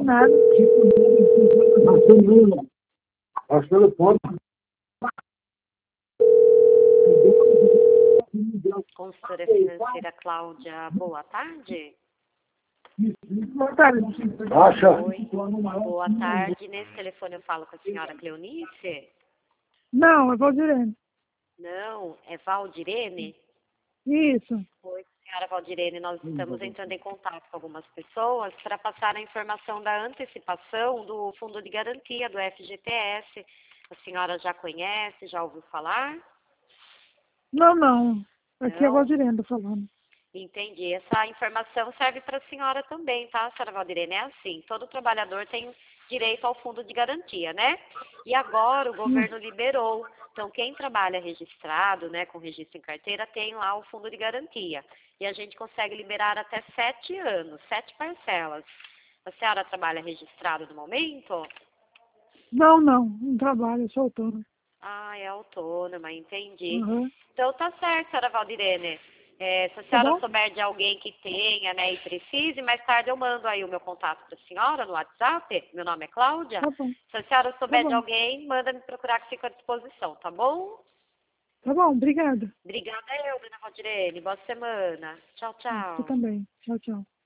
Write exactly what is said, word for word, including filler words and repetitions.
nada. Acho que ele pode. Consultora financeira Cláudia, boa tarde. Boa tarde. Acha? Oi, boa tarde. Nesse telefone eu falo com a senhora Cleonice? Não, é Valdirene. Não, é Valdirene? Isso. Oi, senhora Valdirene, nós estamos entrando em contato com algumas pessoas para passar a informação da antecipação do Fundo de Garantia do F G T S. A senhora já conhece, já ouviu falar? Não, não. Aqui é Não? Valdirene falando. Entendi. Essa informação serve para a senhora também, tá, senhora Valdirene? É assim, todo trabalhador tem direito ao fundo de garantia, né? E agora o governo liberou. Então, quem trabalha registrado, né, com registro em carteira, tem lá o fundo de garantia. E a gente consegue liberar até sete anos, sete parcelas. A senhora trabalha registrado no momento? Não, não. Não trabalho, eu sou autônomo. Ah, é autônoma, entendi. Uhum. Então tá certo, senhora Valdirene. É, se a Tá senhora bom? souber de alguém que tenha, né, e precise, mais tarde eu mando aí o meu contato para a senhora no WhatsApp. Meu nome é Cláudia. Tá bom. Se a senhora Tá souber de bom. alguém, manda me procurar que fico à disposição, tá bom? Tá bom, obrigada. Obrigada eu, dona Valdirene. Boa semana. Tchau, Você tchau. também. Tchau, tchau.